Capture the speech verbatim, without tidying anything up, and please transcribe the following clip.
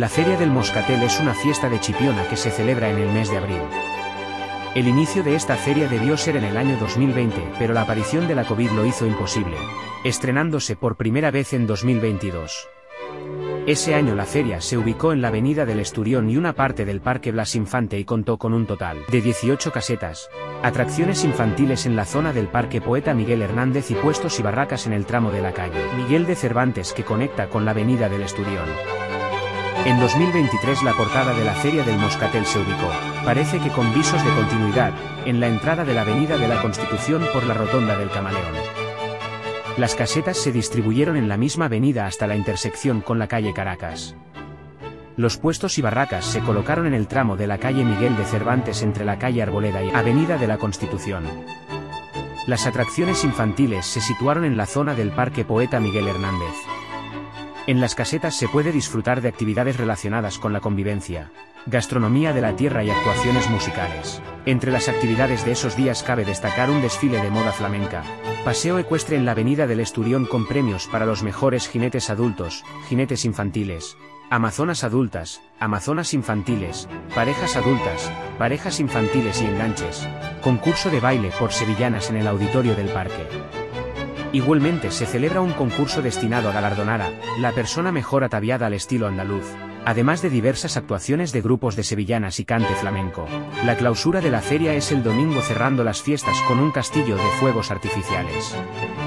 La Feria del Moscatel es una fiesta de Chipiona que se celebra en el mes de abril. El inicio de esta feria debió ser en el año dos mil veinte, pero la aparición de la COVID lo hizo imposible, estrenándose por primera vez en dos mil veintidós. Ese año la feria se ubicó en la Avenida del Esturión y una parte del Parque Blas Infante y contó con un total de dieciocho casetas, atracciones infantiles en la zona del Parque Poeta Miguel Hernández y puestos y barracas en el tramo de la calle Miguel de Cervantes que conecta con la Avenida del Esturión. En dos mil veintitrés la portada de la Feria del Moscatel se ubicó, parece que con visos de continuidad, en la entrada de la Avenida de la Constitución por la Rotonda del Camaleón. Las casetas se distribuyeron en la misma avenida hasta la intersección con la calle Caracas. Los puestos y barracas se colocaron en el tramo de la calle Miguel de Cervantes entre la calle Arboleda y Avenida de la Constitución. Las atracciones infantiles se situaron en la zona del Parque Poeta Miguel Hernández. En las casetas se puede disfrutar de actividades relacionadas con la convivencia, gastronomía de la tierra y actuaciones musicales. Entre las actividades de esos días cabe destacar un desfile de moda flamenca, paseo ecuestre en la Avenida del Esturión con premios para los mejores jinetes adultos, jinetes infantiles, amazonas adultas, amazonas infantiles, parejas adultas, parejas infantiles y enganches, concurso de baile por sevillanas en el auditorio del parque. Igualmente se celebra un concurso destinado a galardonar a la persona mejor ataviada al estilo andaluz, además de diversas actuaciones de grupos de sevillanas y cante flamenco. La clausura de la feria es el domingo cerrando las fiestas con un castillo de fuegos artificiales.